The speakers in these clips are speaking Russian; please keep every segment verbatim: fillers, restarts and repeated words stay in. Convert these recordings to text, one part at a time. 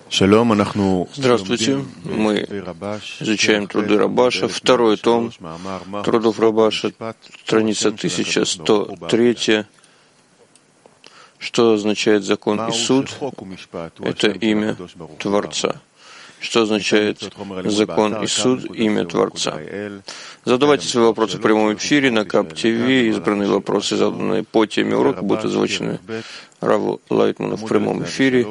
Здравствуйте. Мы изучаем труды Рабаша, второй том трудов Рабаша, страница тысяча сто три. Что означает закон и суд? Это имя Творца. Что означает закон и суд? Имя Творца. Задавайте свои вопросы в прямом эфире на КАП-ТВ. Избранные вопросы, заданные по теме урока, будут озвучены Раву Лайтману в прямом эфире.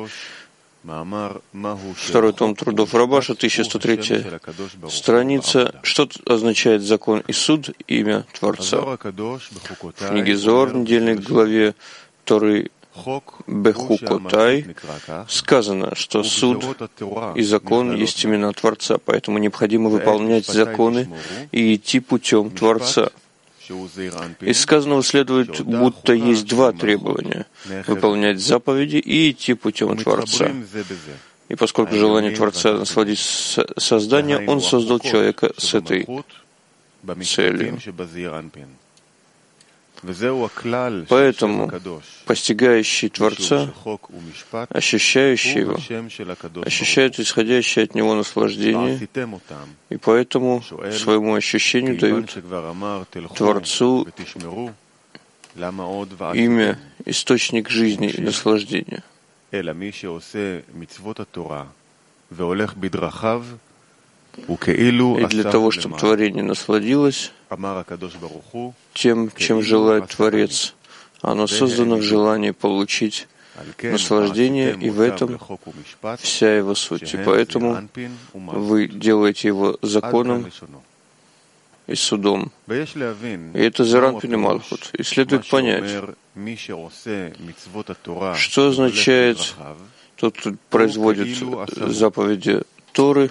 Второй том трудов Рабаша, тысяча сто третья страница. Что означает закон и суд? Имя Творца. В книге Зоар, в недельной главе Торы Бехукотай сказано, что суд и закон есть имена Творца, поэтому необходимо выполнять законы и идти путем Творца. Из сказанного следует, будто есть два требования — выполнять заповеди и идти путем Творца. И поскольку желание Творца насладить создание, Он создал человека с этой целью. Поэтому постигающий Творца, ощущающий его, ощущают исходящее от него наслаждение, и поэтому своему ощущению дают Творцу имя, источник жизни и наслаждения. И для того, чтобы творение насладилось тем, чем желает Творец, оно создано в желании получить наслаждение, и в этом вся его суть. И поэтому вы делаете его законом и судом. И это Зеранпин и Малхут. И следует понять, что означает тот, кто производит заповеди Торы,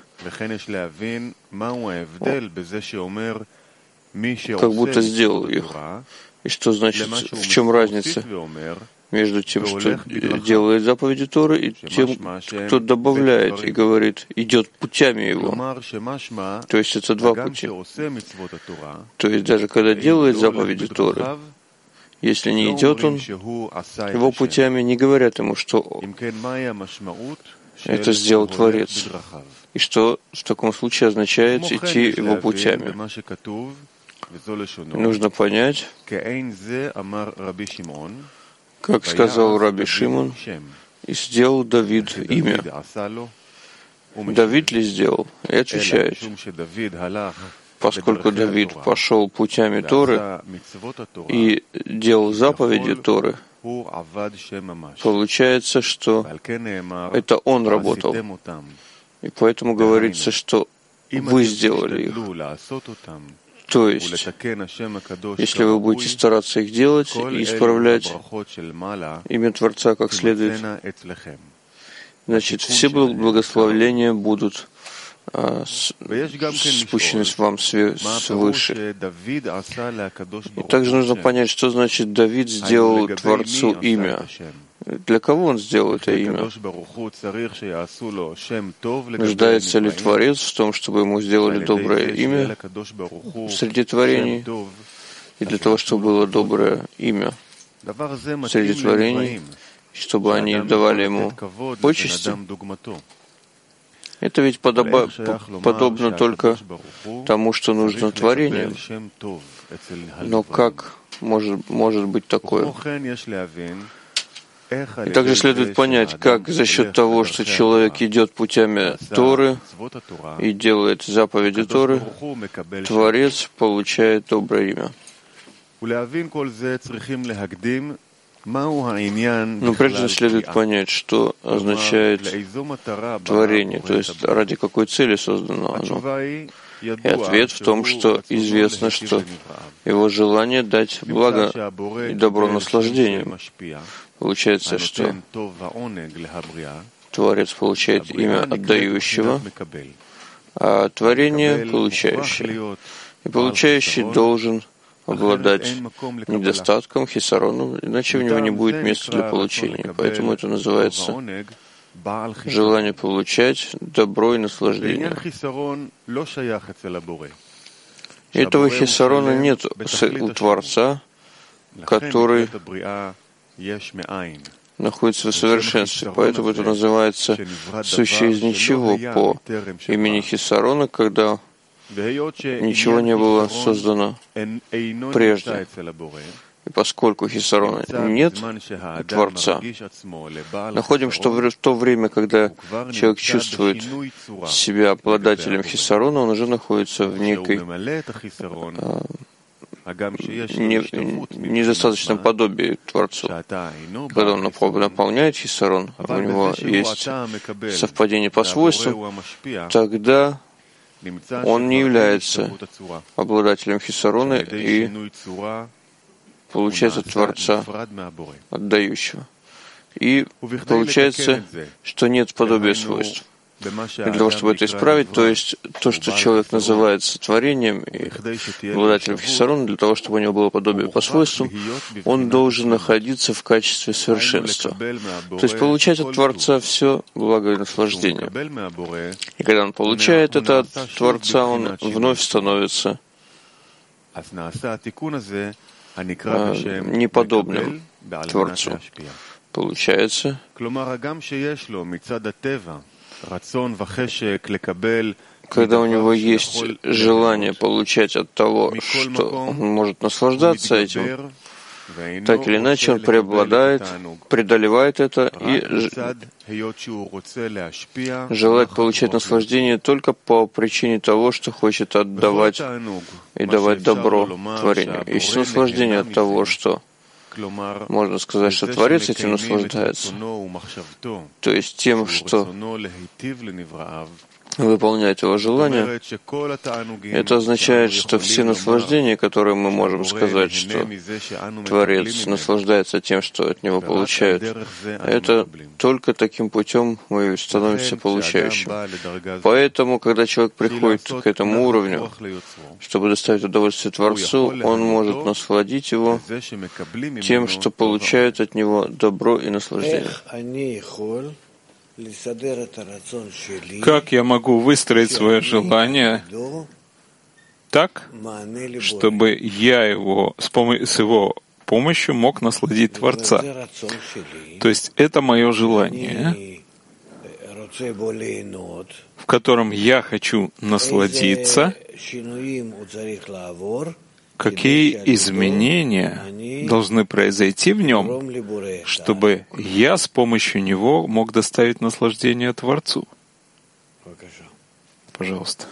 как будто сделал их. И что значит, в чем разница между тем, что делает заповеди Торы, и тем, кто добавляет и говорит, идет путями его. То есть это два пути. То есть даже когда делает заповеди Торы, если не идет он его путями, не говорят ему, что это сделал Творец. И что в таком случае означает идти его путями. Нужно понять, как сказал Раби Шимон, и сделал Давид имя. Давид ли сделал? И отвечает, поскольку Давид пошел путями Торы и делал заповеди Торы, получается, что это он работал. И поэтому говорится, что вы сделали их. То есть, если вы будете стараться их делать и исправлять имя Творца как следует, значит, все благословления будут а, с, спущены вам свыше. И также нужно понять, что значит Давид сделал Творцу имя. Для кого он сделал это имя? Нуждается ли Творец в том, чтобы ему сделали доброе имя среди творений, и для того, чтобы было доброе имя среди творений, чтобы они давали ему почести? Это ведь подоба, подобно только тому, что нужно творениям. Но как может, может быть такое? И также следует понять, как за счет того, что человек идет путями Торы и делает заповеди Торы, Творец получает доброе имя. Но прежде следует понять, что означает творение, то есть ради какой цели создано оно. И ответ в том, что известно, что его желание дать благо и добро наслаждением. Получается, что Творец получает имя отдающего, а творение — получающее. И получающий должен обладать недостатком, хисароном, иначе у него не будет места для получения. Поэтому это называется желание получать добро и наслаждение. Этого хисарона нет у Творца, который находится в совершенстве. Поэтому это называется сущее из ничего по имени Хисарона, когда ничего не было создано прежде. И поскольку Хисарона нет у Творца, находим, что в то время, когда человек чувствует себя обладателем Хисарона, он уже находится в некой недостаточном подобии Творцу. Когда он наполняет Хисарон, у него есть совпадение по свойствам, тогда он не является обладателем Хисарона и получается Творца, отдающего. И получается, что нет подобия свойств. И для того, чтобы это исправить, то есть то, что человек называет сотворением и обладателем Хисарона, для того, чтобы у него было подобие по свойствам, он должен находиться в качестве совершенства. То есть получать от Творца все благо и наслаждение. И когда он получает это от Творца, он вновь становится неподобным Творцу. Получается, когда у него есть желание получать от того, что он может наслаждаться этим, так или иначе он преобладает, преодолевает это и желает получать наслаждение только по причине того, что хочет отдавать и давать добро творению. И все наслаждение от того, что можно сказать, что Творец этим наслаждается, то есть тем, что выполняет его желание, это означает, что все наслаждения, которые мы можем сказать, что Творец наслаждается тем, что от него получают, это только таким путем мы становимся получающим. Поэтому, когда человек приходит к этому уровню, чтобы доставить удовольствие Творцу, он может насладить его тем, что получает от него добро и наслаждение. Как я могу выстроить свое желание так, чтобы я его с, пом- с его помощью мог насладить Творца? То есть это мое желание, в котором я хочу насладиться. Какие изменения должны произойти в нем, чтобы я с помощью него мог доставить наслаждение Творцу? Пожалуйста.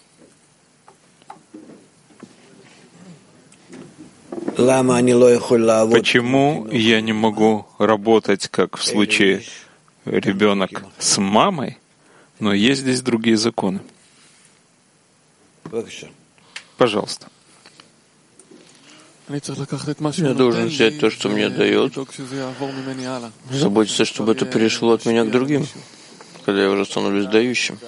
Почему я не могу работать, как в случае ребенок с мамой, но есть здесь другие законы? Пожалуйста. Я должен взять то, что мне дает, заботиться, чтобы это перешло от меня к другим, когда я уже становлюсь дающим.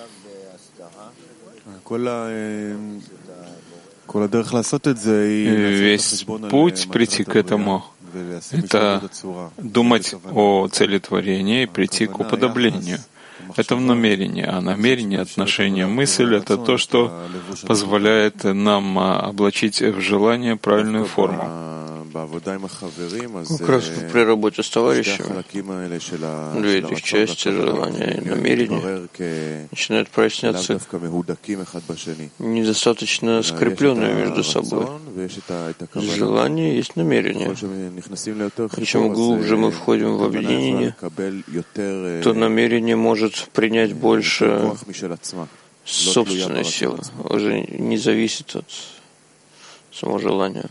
Весь путь прийти к этому — это думать о цели творения и прийти к уподоблению. Это в намерении, а намерение, отношение, мысль — это то, что позволяет нам облачить в желание правильную форму. Как раз при работе с товарищами две этих части, желания и намерения, начинают проясняться недостаточно скрепленные между собой. Желание есть намерение. И чем глубже мы входим в объединение, то намерение может принять больше собственной силы, уже не зависит от самого желания.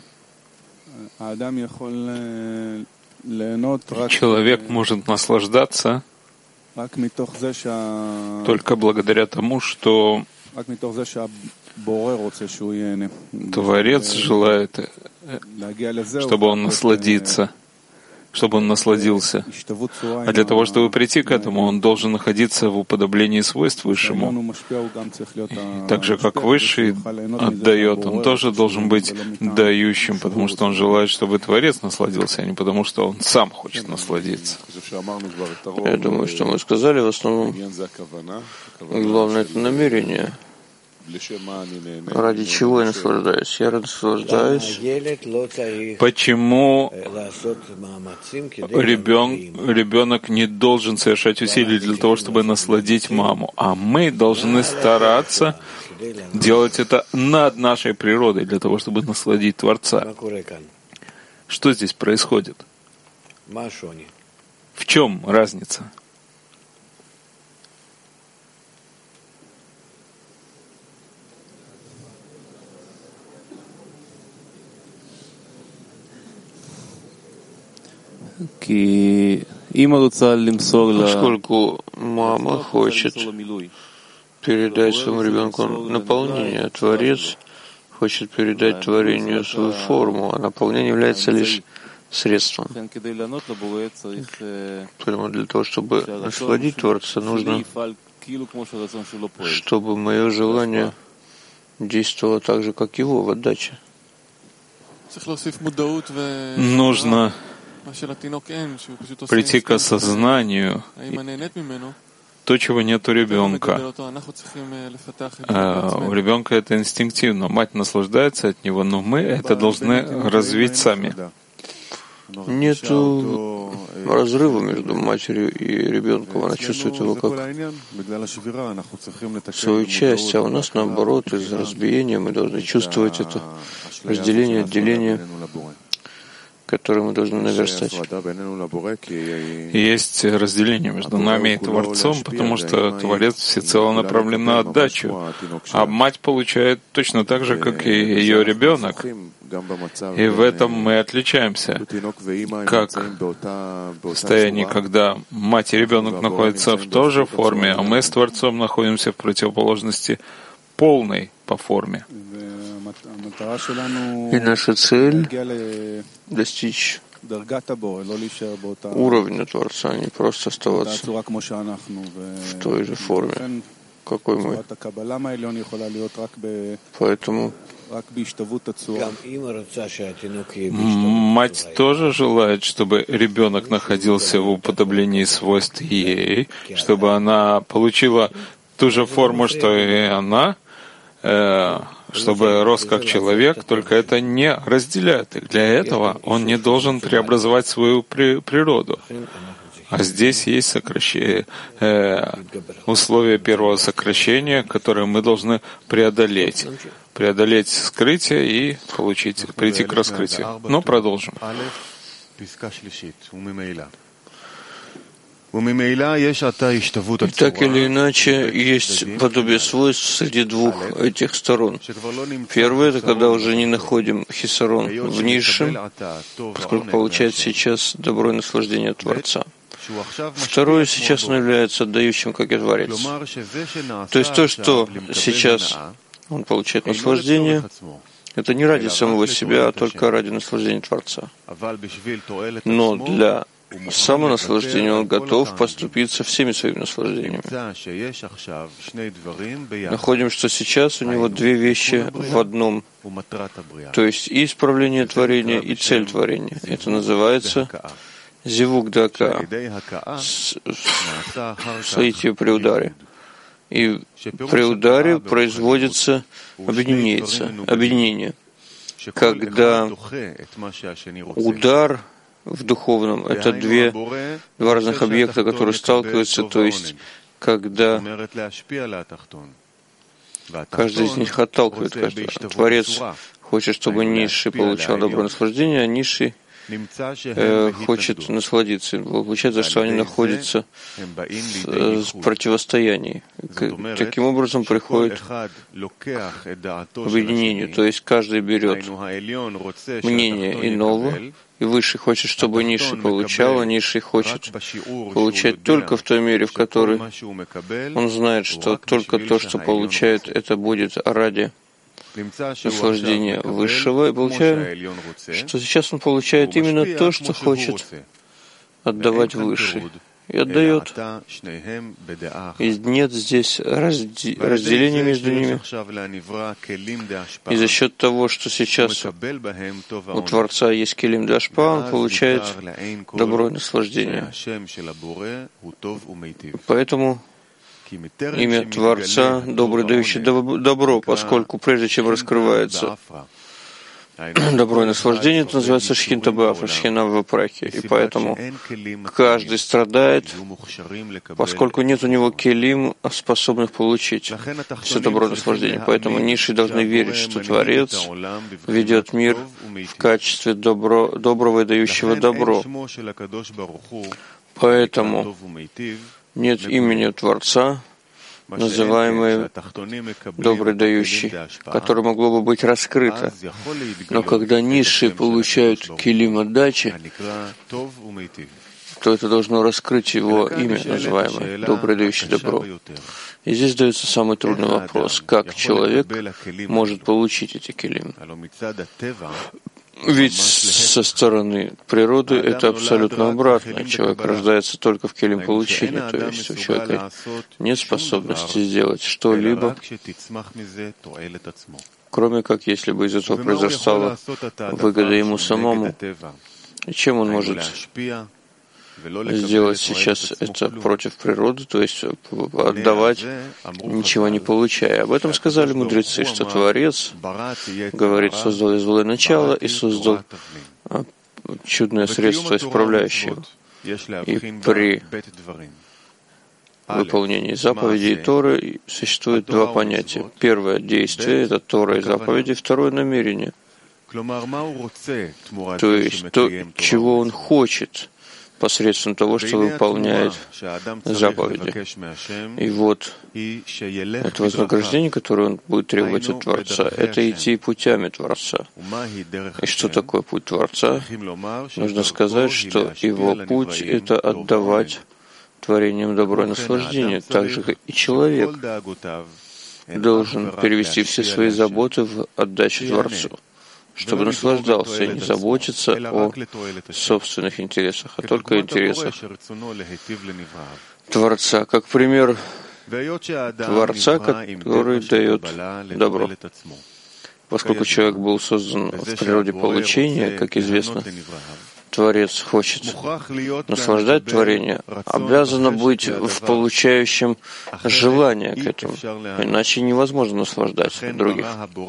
Человек может наслаждаться только благодаря тому, что Творец желает, чтобы он насладится, чтобы он насладился. А для того, чтобы прийти к этому, он должен находиться в уподоблении свойств Высшему. И так же, как Высший отдает, он тоже должен быть дающим, потому что он желает, чтобы Творец насладился, а не потому, что он сам хочет насладиться. Я думаю, что мы сказали в основном. Главное — это намерение. Ради чего я наслаждаюсь? Я наслаждаюсь. Почему ребен, ребенок не должен совершать усилий для того, чтобы насладить маму, а мы должны стараться делать это над нашей природой для того, чтобы насладить Творца. Что здесь происходит? В чем разница? Поскольку мама хочет передать своему ребенку наполнение, а Творец хочет передать творению свою форму, а наполнение является лишь средством. Поэтому для того, чтобы насладить Творца, нужно, чтобы мое желание действовало так же, как его в отдаче. Нужно прийти к осознанию то, чего нет у ребенка. А у ребенка это инстинктивно. Мать наслаждается от него, но мы это должны развить сами. Нету разрыва между матерью и ребенком. Она чувствует его как свою часть, а у нас наоборот, из-за разбиения мы должны чувствовать это разделение, отделение, которое мы должны наверстать. Есть разделение между нами и Творцом, потому что Творец всецело направлен на отдачу, а мать получает точно так же, как и ее ребенок. И в этом мы отличаемся, как в состоянии, когда мать и ребенок находятся в той же форме, а мы с Творцом находимся в противоположности полной по форме. И наша цель — достичь уровня Творца, не просто оставаться в той же форме, какой мы. Поэтому мать тоже желает, чтобы ребенок находился в уподоблении свойств ей, чтобы она получила ту же форму, что и она, чтобы рос как человек, только это не разделяет их. Для этого он не должен преобразовать свою при, природу. А здесь есть сокращение, э, условия первого сокращения, которые мы должны преодолеть. Преодолеть скрытие и получить, прийти к раскрытию. Но продолжим. Так или иначе, есть подобие свойств среди двух этих сторон. Первое — это когда уже не находим хисарон в низшем, поскольку получает сейчас добро и наслаждение Творца. Второе, сейчас он является отдающим, как и Творец. То есть то, что сейчас он получает наслаждение, это не ради самого себя, а только ради наслаждения Творца. Но для самонаслаждения он готов поступиться всеми своими наслаждениями. Находим, что сейчас у него две вещи в одном, то есть и исправление творения, и цель творения. Это называется зивук дака, соитие при ударе. И при ударе производится объединяется, объединение. Когда удар в духовном — это две, два разных объекта, которые сталкиваются, то есть когда каждый из них отталкивает каждого. Творец хочет, чтобы низший получал доброе наслаждение, а низший э, хочет насладиться. Получается, что они находятся в противостоянии. Таким образом приходит к объединению. То есть каждый берет мнение иного, и высший хочет, чтобы низший получал, а низший хочет получать только в той мере, в которой он знает, что только то, что получает, это будет ради наслаждения высшего, и получаем, что сейчас он получает именно то, что хочет отдавать высший, и отдает. И нет здесь разде- разделения между ними. И за счет того, что сейчас у Творца есть келим де ашпа, он получает добро и наслаждение. Поэтому имя Творца, добрый, дающий добро, поскольку прежде чем раскрывается добро и наслаждение, это называется шхинта баафа, шхина в вапраке. И поэтому каждый страдает, поскольку нет у него келим, способных получить все добро и наслаждение. Поэтому низшие должны верить, что Творец ведет мир в качестве добро, доброго и дающего добро. Поэтому нет имени Творца, называемый добрый дающий, которое могло бы быть раскрыто. Но когда низшие получают килим отдачи, то это должно раскрыть его имя, называемое добрый дающий добро. И здесь дается самый трудный вопрос: как человек может получить эти килим? Ведь со стороны природы это абсолютно обратно. Человек рождается только в келим получения, то есть у человека нет способности сделать что-либо, кроме как если бы из этого произрастала выгода ему самому. И чем он может сделать сейчас это против природы, то есть отдавать, ничего не получая. Об этом сказали мудрецы, что Творец, говорит, создал из злое начало и создал чудное средство, исправляющее. И при выполнении заповедей Торы существует два понятия. Первое — действие, это Тора и заповеди. Второе — намерение. То есть то, чего он хочет посредством того, что выполняет заповеди. И вот это вознаграждение, которое он будет требовать от Творца, это идти путями Творца. И что такое путь Творца? Нужно сказать, что его путь — это отдавать творениям добро и наслаждение, так же, как и человек должен перевести все свои заботы в отдачу Творцу, чтобы наслаждался и не заботиться о собственных интересах, а только о интересах Творца, как пример Творца, который дает добро. Поскольку человек был создан в природе получения, как известно, Творец хочет наслаждать творение, обязано быть в получающем желание к этому, иначе невозможно наслаждать других.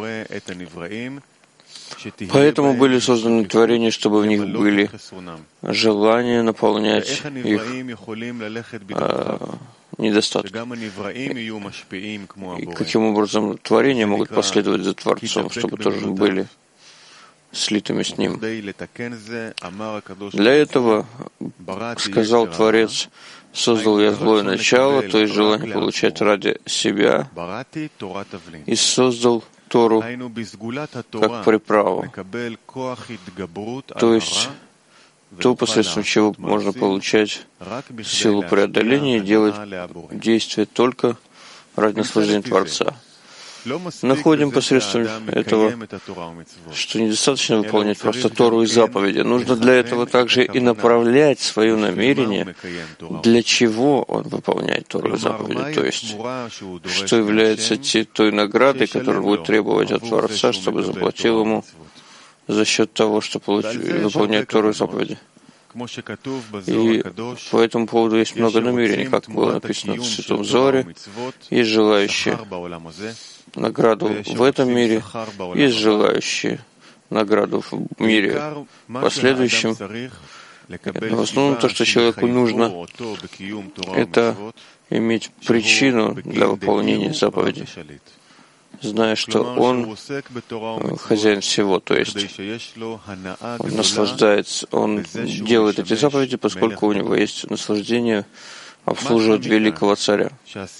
Поэтому были созданы творения, чтобы в них были желания наполнять их э, недостатки. И каким образом творения могут последовать за Творцом, чтобы тоже были слитыми с Ним. Для этого, сказал Творец, создал я злое начало, то есть желание получать ради себя, и создал Тору как приправу, то есть то, посредством чего можно получать силу преодоления и делать действия только ради наслаждения Творца. Находим посредством этого, что недостаточно выполнять просто Тору и заповеди. Нужно для этого также и направлять свое намерение, для чего он выполняет Тору и заповеди, то есть, что является те, той наградой, которую будет требовать от Творца, чтобы заплатил ему за счет того, что получ... выполняет Тору и заповеди. И по этому поводу есть много намерений, как было написано в Святом Зоре. Есть желающие награду в этом мире, есть желающие награду в мире последующем. Но в основном то, что человеку нужно, это иметь причину для выполнения заповедей, зная, что он хозяин всего, то есть он наслаждается, он делает эти заповеди, поскольку у него есть наслаждение обслуживать великого царя.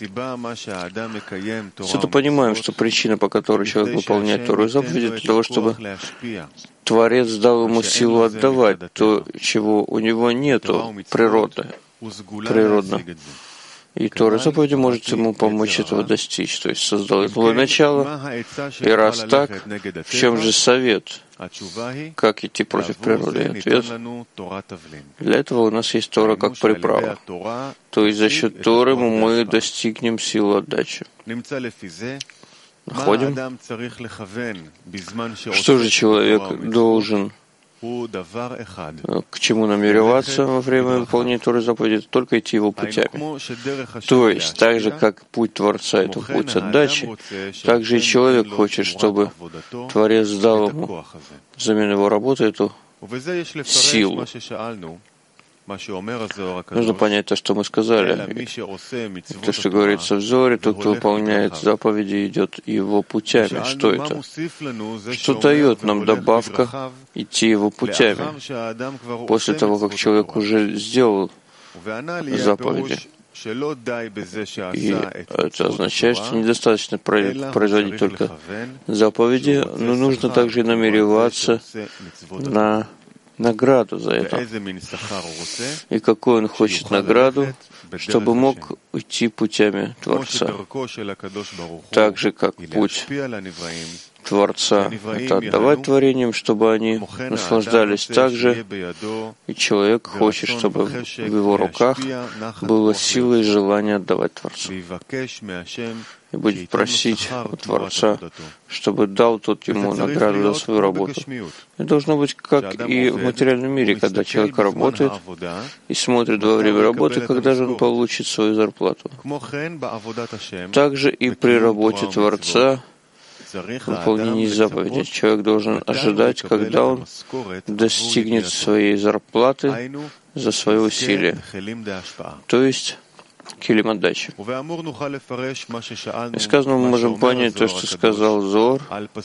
Все-то понимаем, что причина, по которой человек выполняет Тору и заповеди, для того, чтобы Творец дал ему силу отдавать то, чего у него нету природы, природно. И Тора и заповеди может ему помочь этого достичь, то есть создал злое начало. И раз так, в чем же совет? Как идти против природы? И ответ: для этого у нас есть Тора как приправа. То есть за счет Торы мы достигнем силы отдачи. Находим, что же человек должен к чему намереваться во время выполнения Торы заповеди, только идти его путями. То есть, так же, как путь Творца — это путь отдачи, так же и человек хочет, чтобы Творец дал ему взамен его работы эту силу. Нужно понять то, что мы сказали. То, что говорится в Зоре, тот, кто выполняет заповеди, идет его путями. Что это? Что дает нам добавка идти его путями после того, как человек уже сделал заповеди? И это означает, что недостаточно производить только заповеди, но нужно также и намереваться на награду за это. И какую он хочет награду, чтобы мог идти путями Творца. Так же, как путь Творца — это отдавать творениям, чтобы они наслаждались так же, и человек хочет, чтобы в его руках была сила и желание отдавать Творцу. И будет просить у Творца, чтобы дал тот ему награду за свою работу. И должно быть, как и в материальном мире, когда человек работает и смотрит во время работы, когда же он получит свою зарплату. Также и при работе Творца, выполнении заповедей, человек должен ожидать, когда он достигнет своей зарплаты за свои усилия, то есть килим отдачи. И сказано, мы можем понять то, что сказал Зор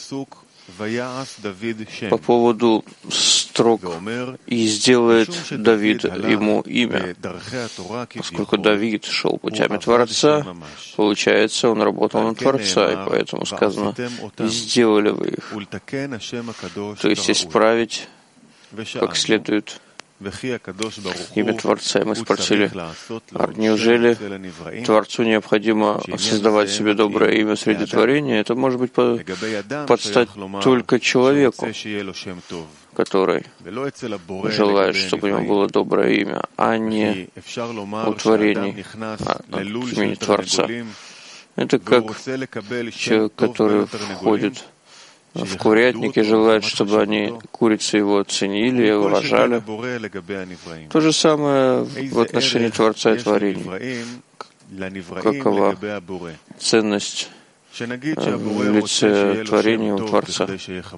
по поводу строк, и сделает Давид ему имя. Поскольку Давид шел путями Творца, получается, он работал на Творца, и поэтому сказано, и сделали вы их. То есть исправить как следует имя Творца. И мы спросили, а неужели Творцу необходимо создавать себе доброе имя среди творения? Это может быть подстать только человеку, который желает, чтобы у него было доброе имя, а не у творений, а от имени Творца. Это как человек, который входит в курятник и желает, чтобы они, курицы, его ценили, уважали. То же самое в отношении Творца и творений. Какова ценность в лице творения у Творца?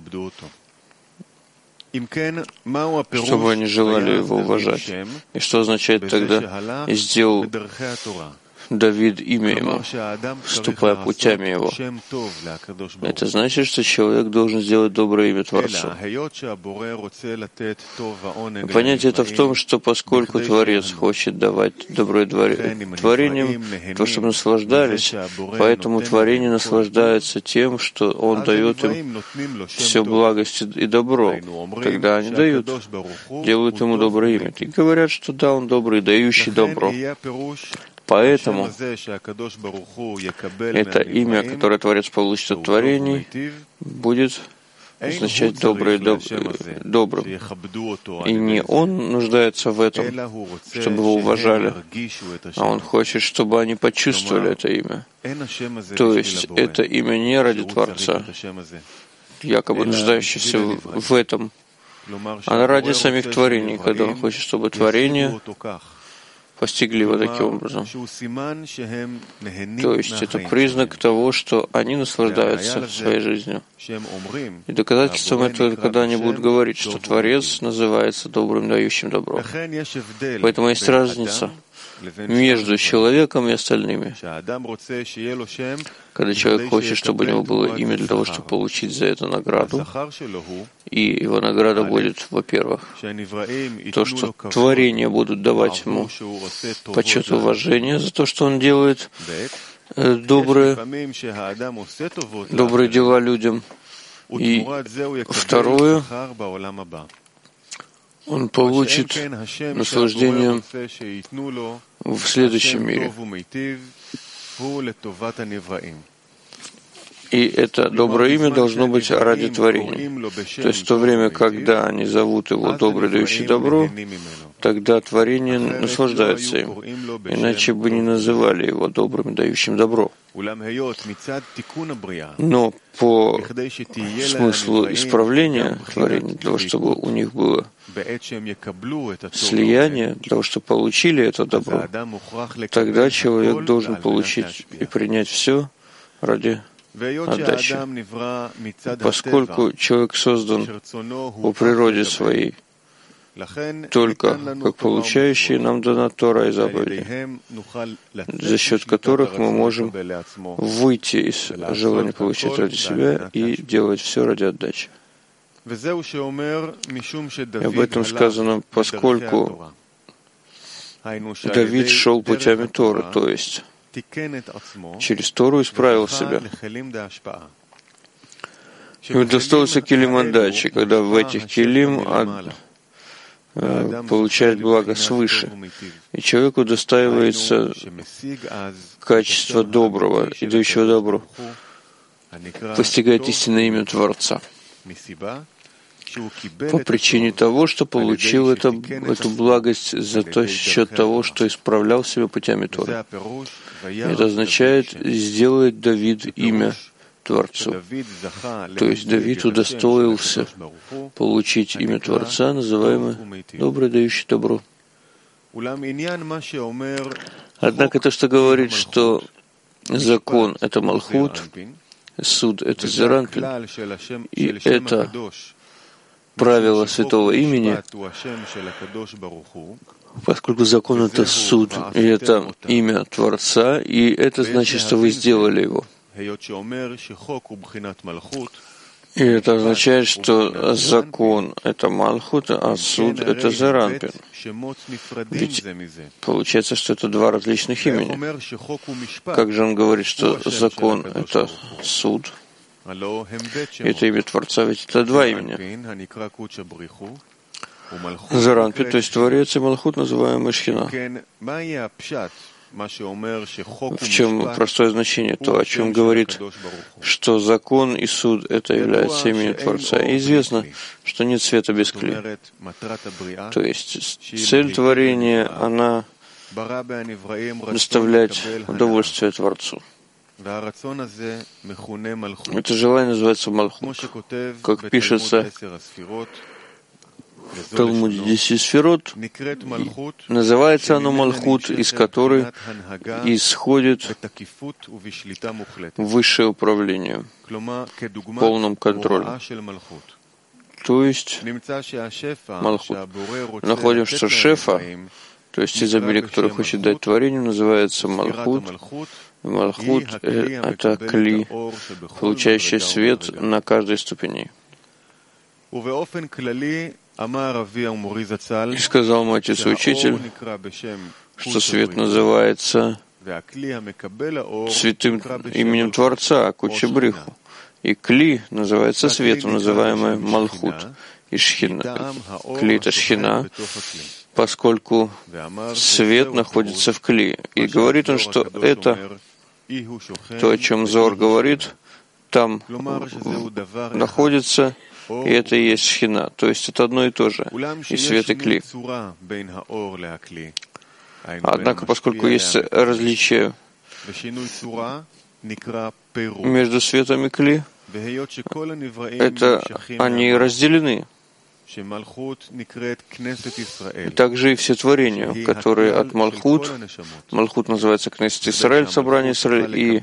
Чтобы они желали его уважать. И что означает тогда «и сделал Давид имя ему, ступая путями его»? Это значит, что человек должен сделать доброе имя Творцу. Понятие это в том, что поскольку Творец хочет давать доброе творениям, то, чтобы наслаждались, поэтому творение наслаждается тем, что он дает им все благость и добро. Когда они дают, делают ему доброе имя. И говорят, что да, он добрый, дающий добро. Поэтому это имя, которое Творец получит от творений, будет означать добрый, доб, добрым. И не он нуждается в этом, чтобы его уважали, а он хочет, чтобы они почувствовали это имя. То есть это имя не ради Творца, якобы нуждающийся в этом, а ради самих творений, когда он хочет, чтобы творения постигли его таким образом. То есть это признак того, что они наслаждаются своей жизнью. И доказательством этого, когда они будут говорить, что Творец называется добрым, дающим добро. Поэтому есть разница между человеком и остальными. Когда человек хочет, чтобы у него было имя для того, чтобы получить за это награду, и его награда будет, во-первых, то, что творения будут давать ему почет и уважение за то, что он делает добрые, добрые дела людям. И второе, он получит наслаждение в следующем мире. И это доброе имя должно быть ради творения. То есть в то время, когда они зовут его добрый, дающий добро, тогда творение наслаждается им. Иначе бы не называли его добрым, дающим добро. Но по смыслу исправления творения, для того, чтобы у них было слияние, для того, чтобы получили это добро, тогда человек должен получить и принять все ради отдачи. Поскольку человек создан по природе своей, только как получающий, нам дана Тора и заповеди, за счет которых мы можем выйти из желания получить ради себя и делать все ради отдачи. И об этом сказано, поскольку Давид шел путями Торы, то есть через Тору исправил себя. И удостоился килим отдачи, когда в этих килим от, э, получает благо свыше. И человек удостаивается качества доброго и дающего добро, постигает истинное имя Творца по причине того, что получил это, эту благость за то, счет того, что исправлял себя путями Торы. Это означает сделать Давид имя Творцу. То есть Давид удостоился получить имя Творца, называемое добрый, дающий добро. Однако то, что говорит, что закон — это Малхут, суд — это Зеранпин, и это правило святого имени, поскольку закон — это суд, и это имя Творца, и это значит, что вы сделали его. И это означает, что закон — это Малхут, а суд — это Зеранпин. Ведь получается, что это два различных имени. Как же он говорит, что закон — это суд? Это имя Творца, ведь это два имени. Зеранпин, то есть Творец, и Малхут, называемый Шхина. В чем простое значение? То, о чем говорит, что закон и суд — это является именем Творца. И известно, что нет света без кли. То есть цель творения, она доставлять удовольствие Творцу. Это желание называется Малхут. Как пишется в Талмуде десять сферот, называется оно Малхут, из которой исходит высшее управление в полном контроле. То есть Малхут. Находим, что шефа, то есть изобилие, которое хочет дать творению, называется Малхут. Малхут — это кли, получающий свет на каждой ступени. И сказал мой отец и учитель, что свет называется святым именем Творца, Кучебриху. И кли называется светом, называемый Малхут. И шхина. Кли — это шхина, поскольку свет находится в кли. И говорит он, что это то, о чем Зоар говорит, там находится, и это и есть шхина. То есть это одно и то же, и свет, и кли. Однако, поскольку есть различие между светом и кли, это они разделены. И также и все творения, которые от Малхут, Малхут называется Кнессет Исраэль, собрание Исраэль, и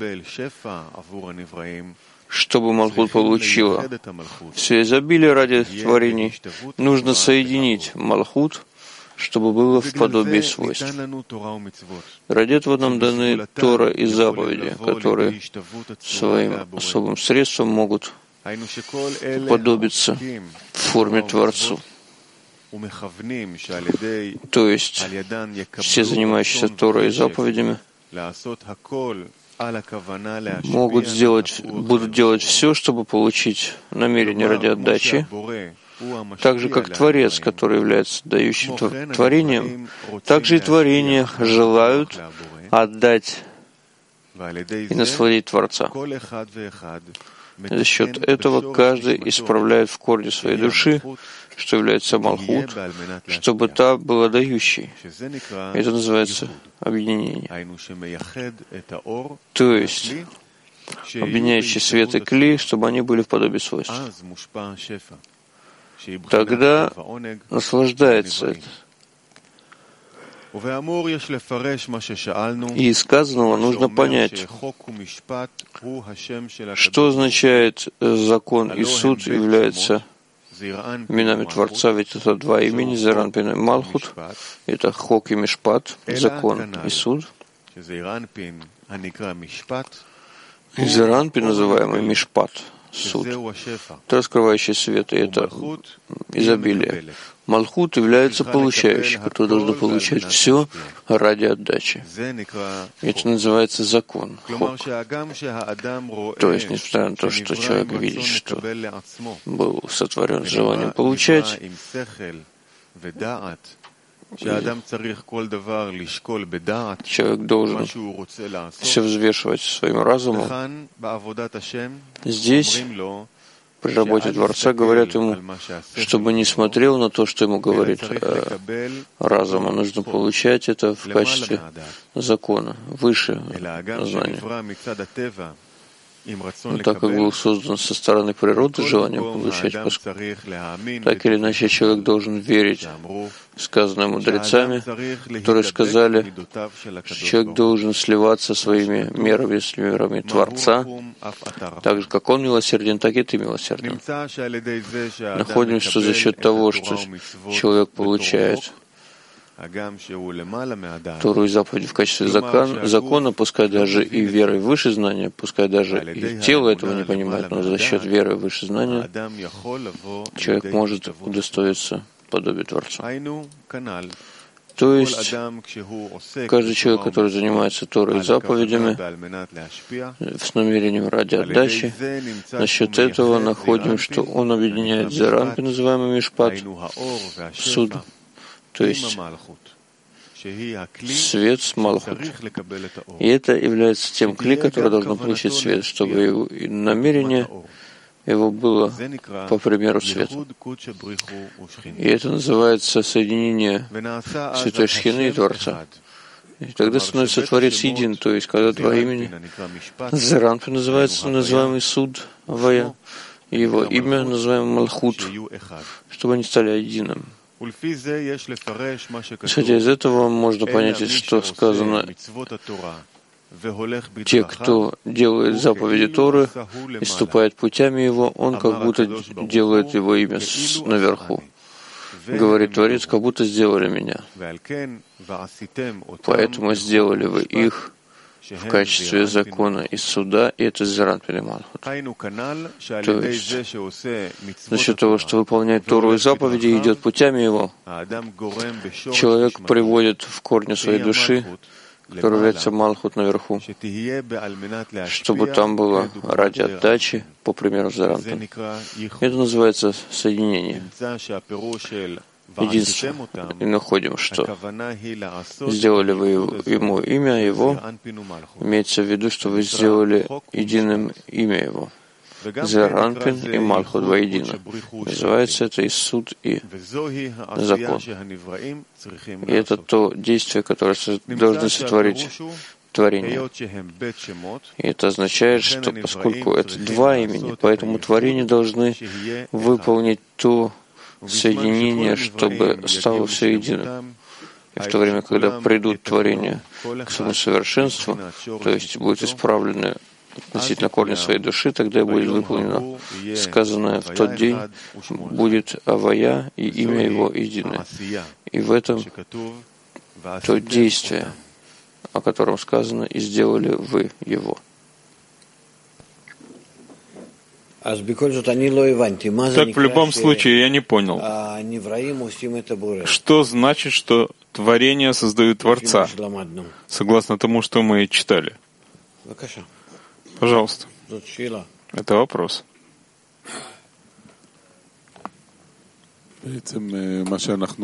чтобы Малхут получила все изобилие ради творений, нужно соединить Малхут, чтобы было в подобии свойств. Ради этого нам даны Тора и заповеди, которые своим особым средством могут уподобиться в форме Творцу. То есть все занимающиеся Торой и заповедями могут сделать, будут делать все, чтобы получить намерение ради отдачи, так же, как Творец, который является дающим творением, также и творения желают отдать и насладить Творца. За счет этого каждый исправляет в корне своей души, что является Малхут, чтобы та была дающей. Это называется объединение. То есть, объединяющий свет и кли, чтобы они были в подобии свойств. Тогда наслаждается это. И из сказанного нужно понять, что означает закон и суд является именами Творца, ведь это два имени, Зеранпин и Малхут, это Хок и Мишпат, закон и суд. И Зеранпин, называемый Мишпат, суд, это раскрывающий свет, и это изобилие. Малхут является получающим, который должен получать все ради отдачи. Это называется закон, хок. То есть, несмотря на то, что человек видит, что был сотворен с желанием получать, человек должен все взвешивать своим разумом. Здесь, при работе Творца, говорят ему, чтобы не смотрел на то, что ему говорит э, разум, а нужно получать это в качестве закона, выше знания. Но так как был создан со стороны природы желанием получать, так или иначе человек должен верить сказанное мудрецами, которые сказали, что человек должен сливаться своими мерами с мерами Творца, так же, как он милосерден, так и ты милосерден. Находим, что за счет того, что человек получает Тору и заповеди в качестве закон, закона, пускай даже и верой выше знания, пускай даже и тело этого не понимает, но за счет веры выше знания человек может удостоиться подобия Творца. То есть каждый человек, который занимается Торой и заповедями с намерением ради отдачи, за счет этого находим, что он объединяет Зеранпин, называемый Мишпат, суд, то есть свет с Малхут. И это является тем кли, который должен получить свет, чтобы его намерение его было по примеру света. И это называется соединение Святой Шхины и Творца. И тогда становится Творец един, то есть когда два имени. Зеранпин называется называемый суд Авая, и его имя называемый Малхут, чтобы они стали единым. Исходя из этого, можно понять, что сказано: те, кто делает заповеди Торы и ступает путями его, он как будто делает его имя наверху. Говорит Творец, как будто сделали меня. Поэтому сделали вы их в качестве закона и суда, и это Зеранпин и Малхут. То есть, за счет того, что выполняет Тору и заповеди и идет путями его, человек приводит в корни своей души, который является Малхут наверху, чтобы там было ради отдачи, по примеру Зеранпин. Это называется соединение, единство. И находим, что сделали вы ему имя его, имеется в виду, что вы сделали единым имя его. Зеранпин и Малхут воедино. Называется это и суд, и закон. И это то действие, которое должны сотворить творение. И это означает, что поскольку это два имени, поэтому творения должны выполнить то соединение, чтобы стало все единым. И в то время, когда придут творения к своему совершенству, то есть будут исправлены относительно корня своей души, тогда будет выполнено сказанное в тот день, будет Авая и имя его единое. И в этом то действие, о котором сказано, и сделали вы его. Так, в любом случае, я не понял, что значит, что творение создают Творца, согласно тому, что мы читали. Пожалуйста. Это вопрос. То,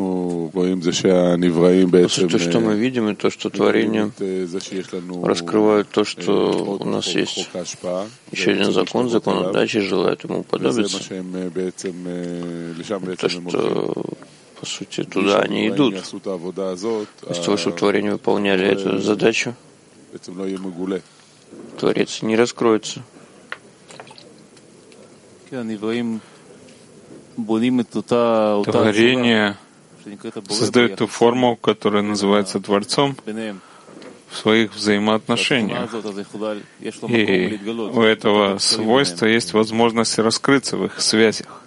что мы видим, и то, что творение раскрывает то, что у нас есть еще один закон, закон отдачи, желает ему уподобиться. То, что, по сути, туда они идут. Из того, чтобы творение выполняли эту задачу, Творец не раскроется. Творение создает ту форму, которая называется Творцом, в своих взаимоотношениях. И у этого свойства есть возможность раскрыться в их связях.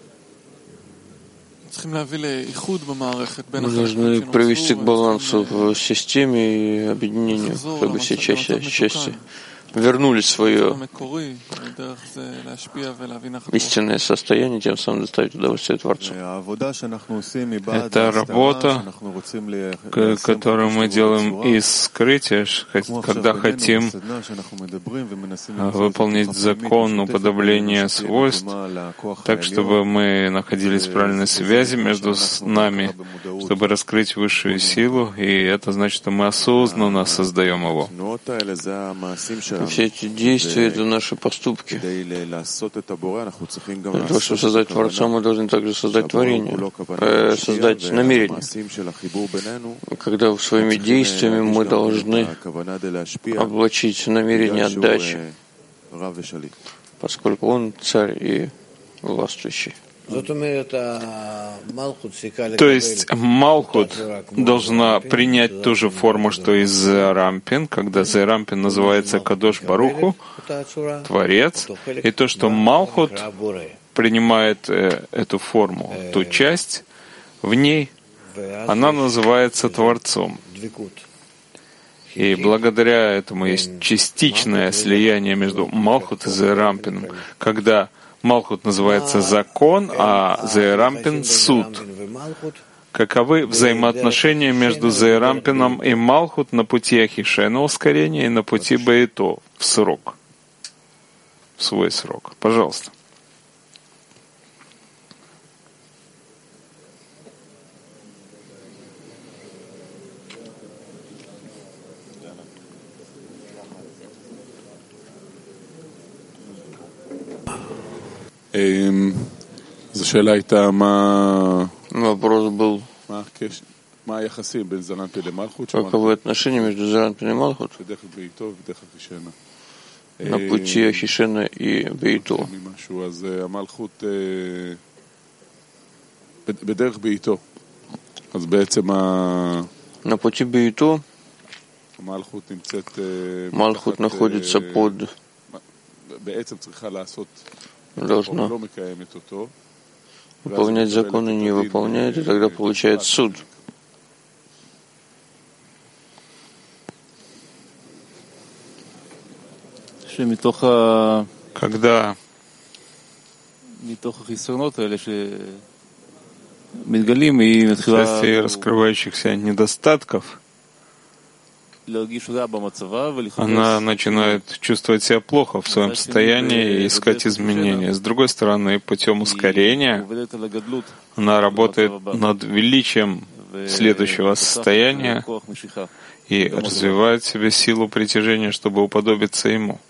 Мы должны привести к балансу в системе и объединению, чтобы все части, части вернули свое истинное состояние, тем самым доставить удовольствие Творцу. Это работа, которую мы делаем из скрытия, когда хотим выполнить закон уподобления свойств, так, чтобы мы находились в правильной связи между нами, чтобы раскрыть высшую силу, и это значит, что мы осознанно создаем его. Все эти действия — это наши поступки. Для того, чтобы создать Творца, мы должны также создать творение, э, создать намерение. Когда своими действиями мы должны облачить намерение отдачи, поскольку он царь и властвующий. То есть Малхут должна принять ту же форму, что и Зерампин, когда Зерампин называется Кадош Баруху, Творец, и то, что Малхут принимает эту форму, ту часть, в ней она называется Творцом. И благодаря этому есть частичное слияние между Малхут и Зерампином, когда Малхут называется закон, а Зерампин — суд. Каковы взаимоотношения между Зерампином и Малхут на пути Ахишена ускорения и на пути Баито в срок, в свой срок? Пожалуйста. Вопрос был, каковы отношения между Зерампин и Малхут на пути Ахишена и Бейто. На пути Бейто Малхут находится под, должна выполнять закон и не выполняет, и тогда получает суд. Когда вследствие раскрывающихся недостатков она начинает чувствовать себя плохо в своем состоянии и искать изменения. С другой стороны, путем ускорения она работает над величием следующего состояния и развивает в себе силу притяжения, чтобы уподобиться ему.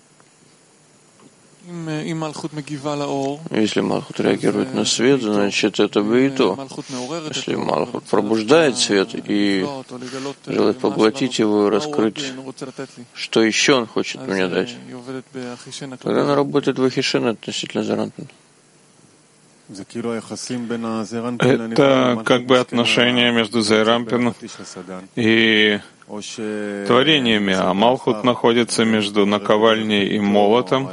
Если Малхут реагирует на свет, значит это Бейто. Если Малхут пробуждает свет и желает поглотить его и раскрыть, что еще он хочет мне дать, тогда она работает в Ахишен относительно Зерампина. Это как бы отношение между Зерампином и творениями, а Малхут находится между наковальней и молотом,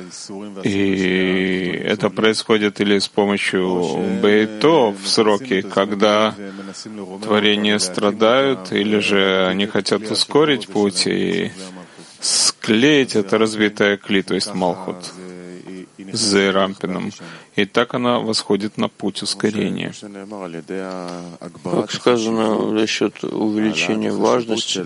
и это происходит или с помощью Бейто в сроке, когда творения страдают, или же они хотят ускорить путь и склеить это разбитое кли, то есть Малхут, с Зерампином. И так она восходит на путь ускорения. Как сказано, за счет увеличения важности,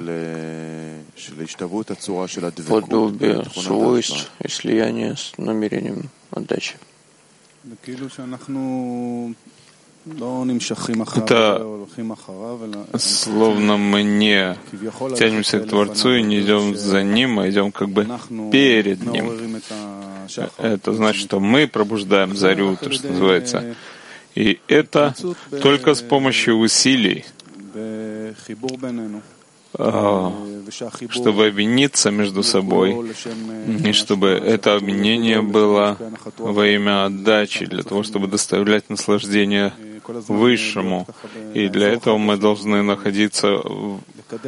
подобия свойств и слияния с намерением отдачи. Это словно мы не тянемся к Творцу и не идем за Ним, а идем как бы перед Ним. Это значит, что мы пробуждаем зарю, то, что называется. И это только с помощью усилий, чтобы объединиться между собой, и чтобы это объединение было во имя отдачи, для того, чтобы доставлять наслаждение Высшему. И для этого мы должны находиться в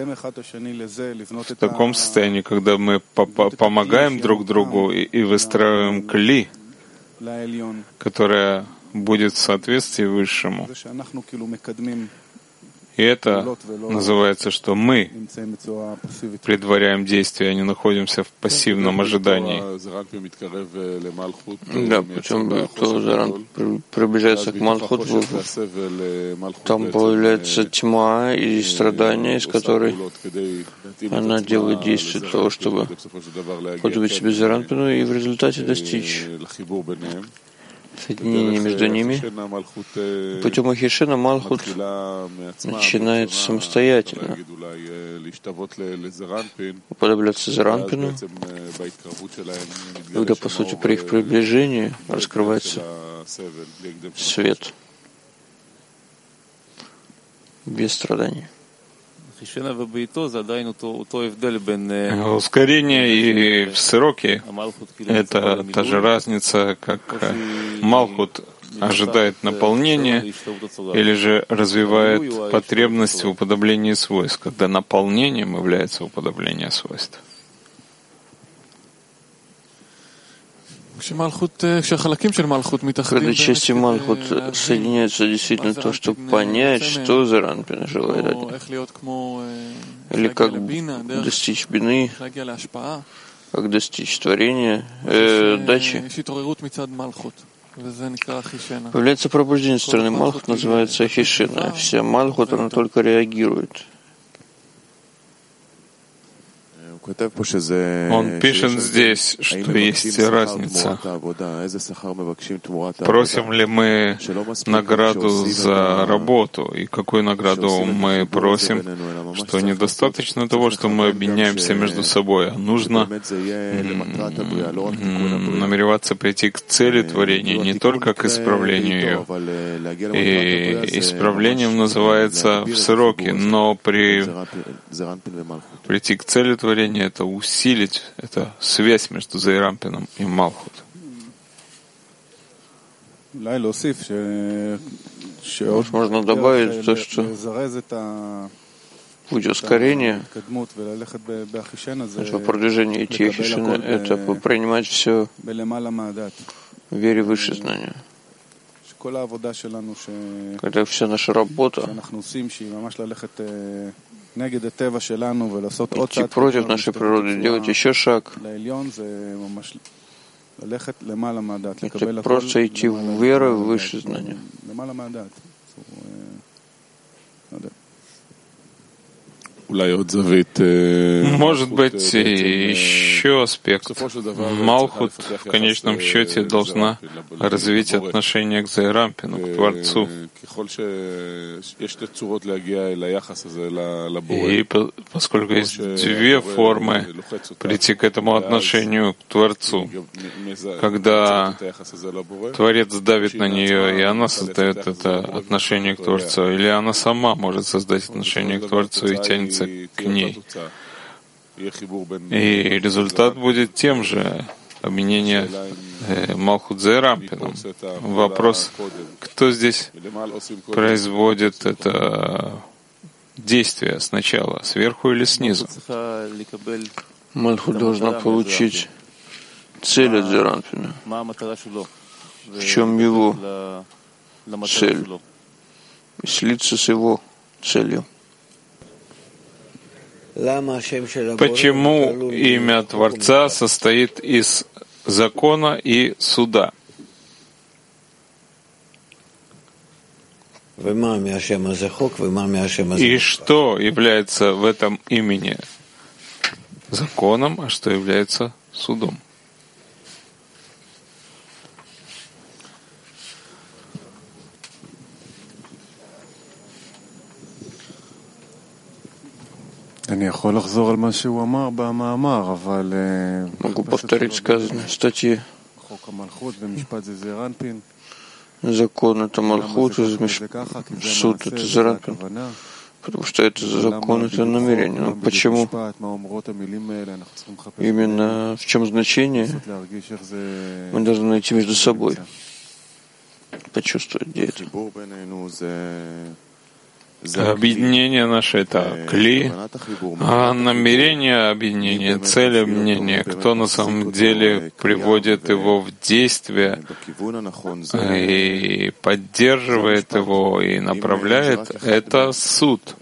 таком состоянии, когда мы помогаем друг другу и выстраиваем кли, которая будет в соответствии Высшему. И это называется, что мы предваряем действия, а не находимся в пассивном ожидании. Да, причем то Заран приближается к Малхуту, там появляется тьма и страдания, из которой она делает действия для того, чтобы подобить себе Заранпину и в результате достичь соединение между ними. Путем Ахишина Малхут начинает самостоятельно уподобляться Заранпину, когда, по сути, при их приближении раскрывается свет без страданий. Ускорение и в сроке — это та же разница, как Малхут ожидает наполнения или же развивает потребность в уподоблении свойств, когда наполнением является уподобление свойств. Когда части Малхут соединяются действительно то, чтобы понять, что Заранпин желает от них, или как достичь бины, как достичь творения, э, дачи, появляется пробуждение со стороны Малхут, называется Ахишина. Вся Малхут, она только реагирует. Он пишет здесь, что есть разница. Просим ли мы награду за работу? И какую награду мы просим? Что недостаточно того, что мы объединяемся между собой, а нужно намереваться прийти к цели творения, не только к исправлению ее. И исправлением называется в сроке, но при прийти к цели творения — это усилить, это связь между Зайрампином и Малхут. Можно добавить то, что путь ускорения, по продвижению идти Ахишина, это принимать все в вере выше знания. Когда вся наша работа идти против нашей природы, делать еще шаг, это просто идти в веру в высшее знание. Может быть, еще аспект. Малхут в конечном счете должна развить отношение к Зайрампину, к Творцу. И поскольку есть две формы прийти к этому отношению к Творцу, когда Творец давит на нее, и она создает это отношение к Творцу, или она сама может создать отношение к Творцу и тянется к ней. И результат будет тем же — объединение э, Малхут с Зайрампином. Вопрос, кто здесь производит это действие сначала, сверху или снизу? Малхут должна получить цель от Зайрампина. В чем его цель? И слиться с его целью. Почему имя Творца состоит из закона и суда? И что является в этом имени законом, а что является судом? Могу повторить сказанное в статье. Закон — это Малхут, суд — это Зеранпин. Потому что это закон, это намерение. Но почему? Именно в чем значение? Мы должны найти между собой, почувствовать, где это. Объединение наше — это кли, а намерение объединения, цель объединения, кто на самом деле приводит его в действие и поддерживает его и направляет, это суд.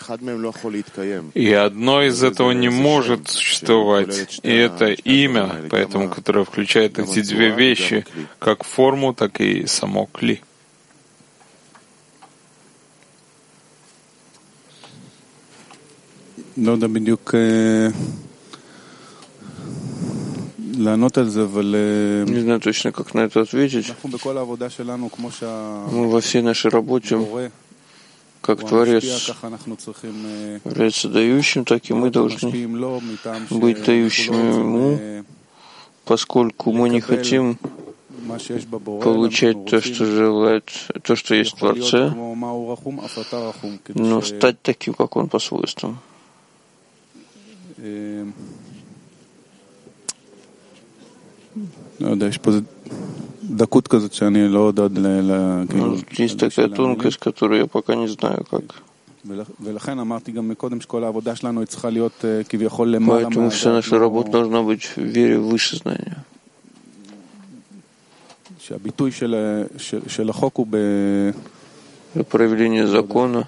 И одно из этого не может существовать, и это имя, поэтому, которое включает эти две вещи, как форму, так и само кли. לא יודע בדיוק לענות על זה, אבל не знаю точно, как на это ответить. אנחנו בכל העבודה שלנו, כמו שה... Мы во всей нашей работе, как Творец является дающим, так и мы должны быть дающими Ему, поскольку мы не хотим получать то, что желает, то, что есть в Творце, но стать таким, как Он по свойствам. Есть такая тонкость, которую я пока не знаю, как. Поэтому вся наша работа должна быть в вере выше знания. Проявление закона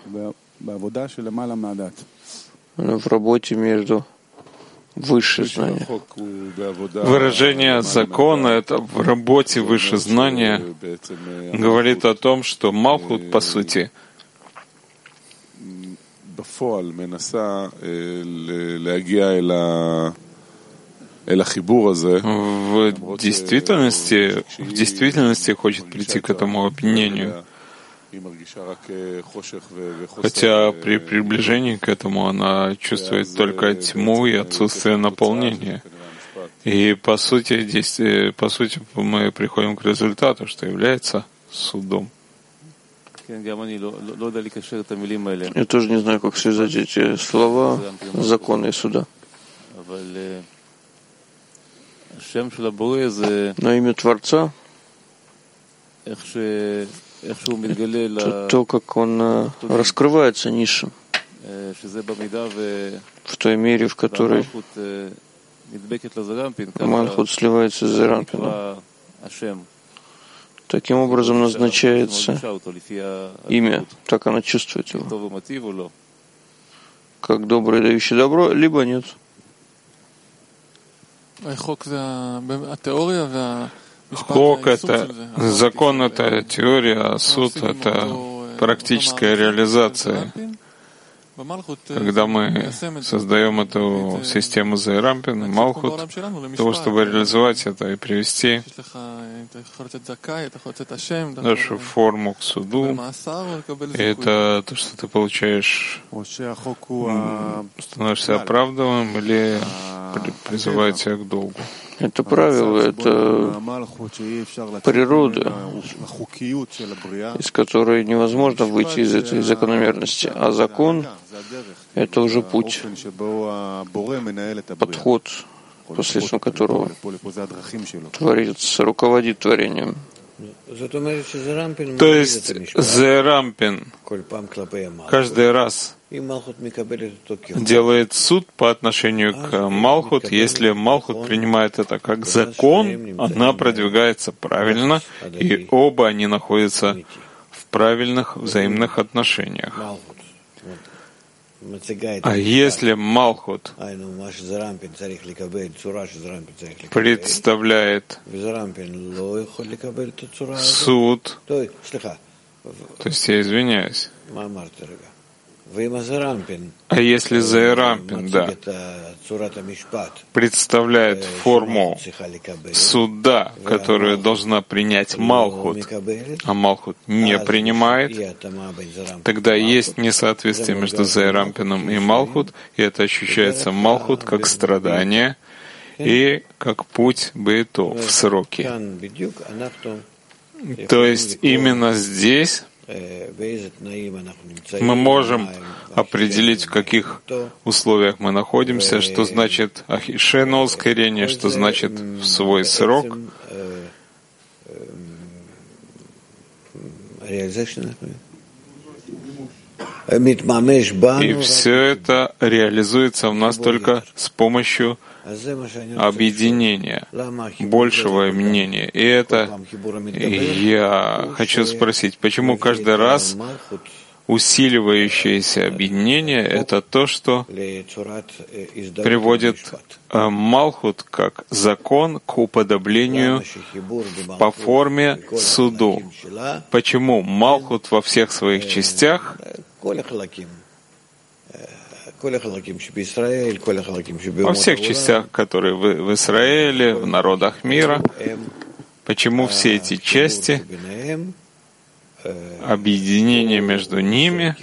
в работе между выше знания. Выражение закона — это в работе выше знания говорит о том, что Малхут, по сути, в действительности, в действительности хочет прийти к этому объединению. Хотя при приближении к этому она чувствует только тьму и отсутствие наполнения. И по сути, действие, по сути мы приходим к результату, что является судом. Я тоже не знаю, как связать эти слова, закона и суда. Но имя Творца, то, как он раскрывается низшим, в той мере, в которой Малхут сливается с Зеранпином. Таким образом назначается имя, так она чувствует его, как добрый, дающий добро, либо нет. Хок — это закон, это теория, а суд — это практическая реализация. Когда мы создаем эту систему Зеранпин, Малхут, для того, чтобы реализовать это и привести нашу форму к суду, это то, что ты получаешь, становишься оправдываемым или призывает тебя к долгу. Это правило, это природа, из которой невозможно выйти из этой закономерности. А закон — это уже путь, подход, посредством которого Творец руководит творением. То есть Зеранпин каждый раз делает суд по отношению к Малхут. Если Малхут принимает это как закон, она продвигается правильно, и оба они находятся в правильных взаимных отношениях. А если Малхут представляет суд, то есть я извиняюсь, А если Зеэрампин, да, представляет форму суда, которую должна принять Малхут, а Малхут не принимает, тогда есть несоответствие между Зеэрампином и Малхут, и это ощущается Малхут как страдание и как путь Бейтов в сроки. То есть именно здесь мы можем определить, в каких условиях мы находимся, что значит ахишено, ускорение, что значит в свой срок. И все это реализуется у нас только с помощью объединения, большего мнения. И это я хочу спросить, почему каждый раз усиливающееся объединение — это то, что приводит Малхут как закон к уподоблению по форме суду. Почему Малхут во всех своих частях во всех частях, которые в, в Израиле, в народах мира, почему все эти части, объединение между ними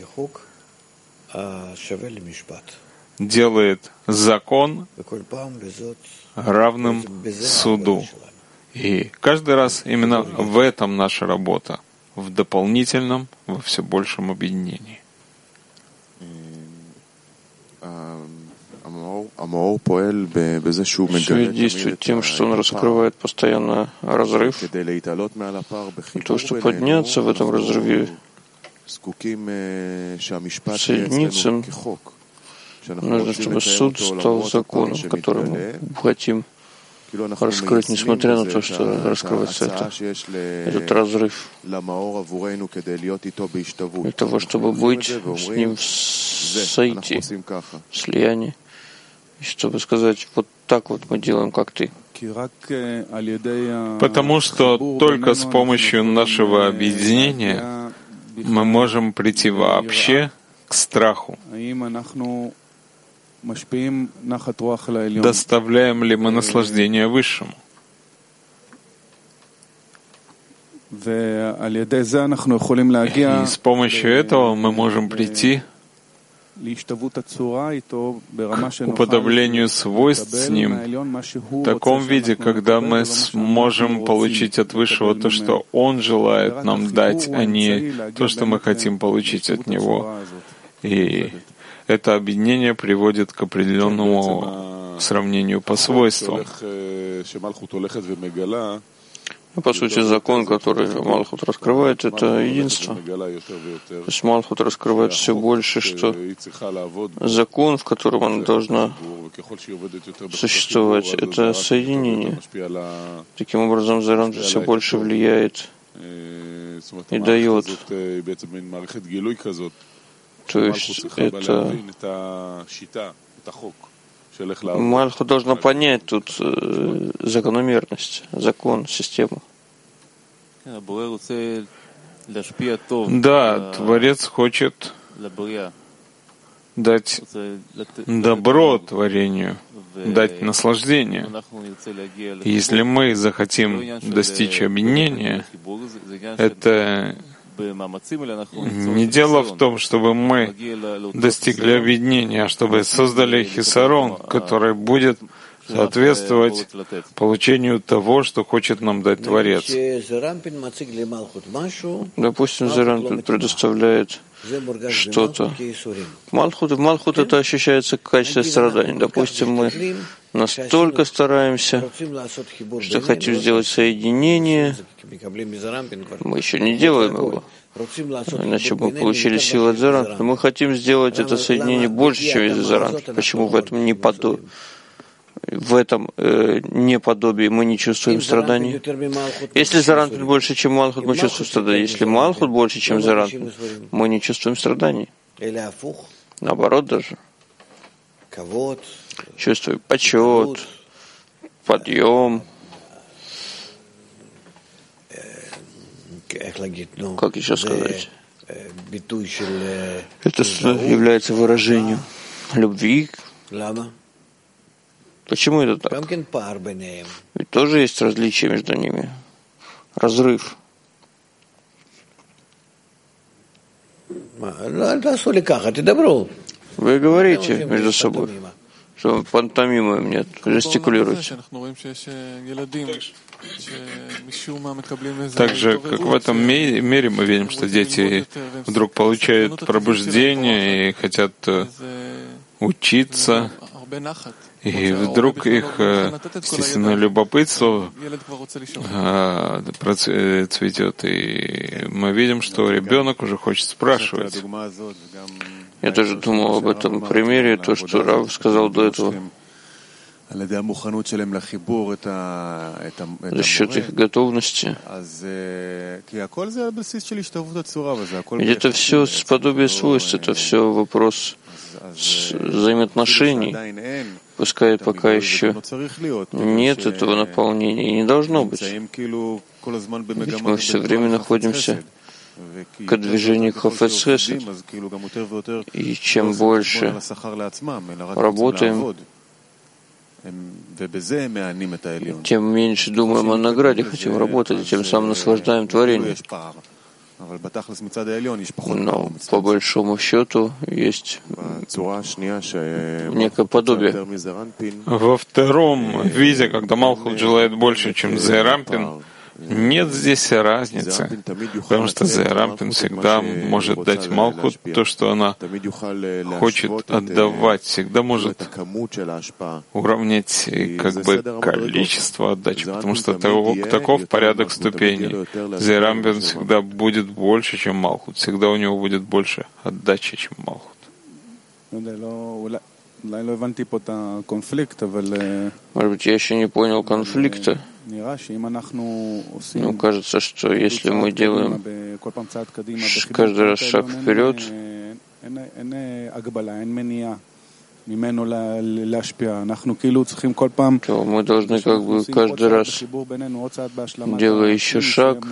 делает закон равным суду. И каждый раз именно в этом наша работа, в дополнительном, во все большем объединении. Свет действует тем, что он раскрывает постоянно разрыв. То, что подняться в этом разрыве, соединиться, нужно, чтобы суд стал законом, который мы хотим раскрыть, несмотря на то, что раскрывается это, этот разрыв, для того, чтобы быть с ним в соитии, в слиянии, и чтобы сказать, вот так вот мы делаем, как ты. Потому что только с помощью нашего объединения мы можем прийти вообще к страху. Доставляем ли мы наслаждение Высшему? И с помощью этого мы можем прийти к уподоблению свойств с Ним в таком виде, когда мы сможем получить от Высшего то, что Он желает нам дать, а не то, что мы хотим получить от Него. И это объединение приводит к определенному сравнению по свойствам. Ну, по сути, закон, который Малхут раскрывает, это единство. То есть Малхут раскрывает все больше, что закон, в котором она должна существовать, это соединение. Таким образом, Заран все больше влияет и дает. То есть это Малхут должна понять тут э, закономерность, закон, систему. Да, Творец хочет дать добро творению, дать наслаждение. Если мы захотим достичь объединения, это не дело в том, чтобы мы достигли объединения, а чтобы создали хисарон, который будет соответствовать получению того, что хочет нам дать Творец. Допустим, Заранпин предоставляет что-то. Малхут, в Малхут это ощущается в качестве страданий. Допустим, мы настолько стараемся, что хотим сделать соединение, мы еще не делаем его, иначе мы получили силу от Заранпина. Мы хотим сделать это соединение больше, чем из Заранпина. Почему в этом не подобие? В этом э, неподобии мы не чувствуем страданий. Если Заранпин больше, чем Малхут, мы чувствуем страдания. Если Малхут больше, чем Заранпин, мы не чувствуем страданий. Наоборот даже. Чувствуем почет, подъем. Как еще сказать? Это является выражением любви. Почему это так? Ведь тоже есть различия между ними. Разрыв. Вы говорите между собой, что пантомимы мне жестикулируете. Также, как в этом мире мы видим, что дети вдруг получают пробуждение и хотят учиться, и вдруг их естественное любопытство цветет, и мы видим, что ребенок уже хочет спрашивать. Я тоже думал об этом примере, то, что Рав сказал до этого. За счет их готовности. Ведь это все сподобие свойств, это все вопрос взаимоотношений. Пускай пока еще нет этого наполнения, и не должно быть. Ведь мы все время находимся к движению Хафец Хесед. И чем больше работаем, тем меньше думаем о награде, хотим работать, и тем самым наслаждаем творением. Но по большому счету есть некое подобие. Во втором виде, когда Малхут желает больше, чем Зеэрампин, нет здесь разницы, потому что Зеэрампин всегда может дать Малхут то, что она хочет отдавать, всегда может уравнять как бы количество отдачи, потому что таков порядок ступеней. Зеэрампин всегда будет больше, чем Малхут, всегда у него будет больше отдачи, чем Малхут. Может быть, я еще не понял конфликта. Ну, кажется, что если мы делаем каждый раз шаг вперед, то мы должны как бы каждый раз, делая еще шаг,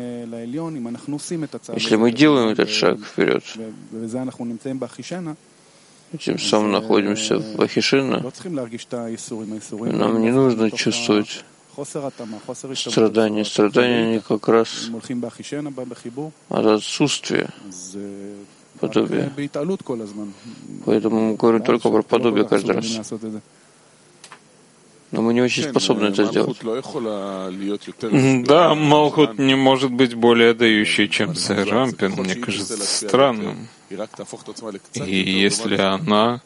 если мы делаем этот шаг вперед, тем самым находимся в Ахишина, нам не нужно чувствовать страдания. Страдания, они как раз от отсутствия подобия. Поэтому мы говорим только про подобие каждый раз. Но мы не очень способны это сделать. Да, Малхут не может быть более дающей, чем Зеэрампин. Мне кажется странным. И если она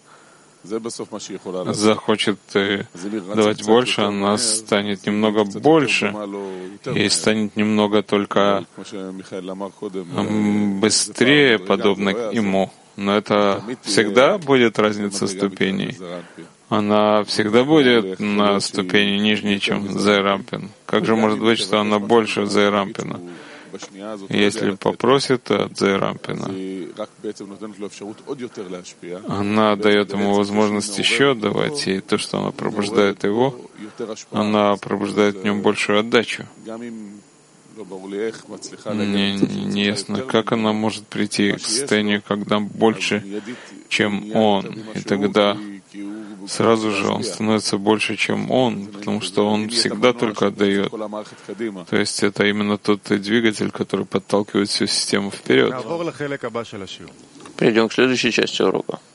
захочет давать больше, она станет немного больше и станет немного только быстрее, подобно ему. Но это всегда будет разница ступеней. Она всегда будет на ступени нижней, чем Зеэрампин. Как же может быть, что она больше Зеэрампина? Если попросит от Зеэрампина, она дает ему возможность еще отдавать, и то, что она пробуждает его, она пробуждает в нем большую отдачу. Мне не ясно, как она может прийти к состоянию, когда больше, чем он, и тогда сразу же он становится больше, чем он, потому что он всегда только отдает. То есть это именно тот двигатель, который подталкивает всю систему вперед. Перейдем к следующей части урока.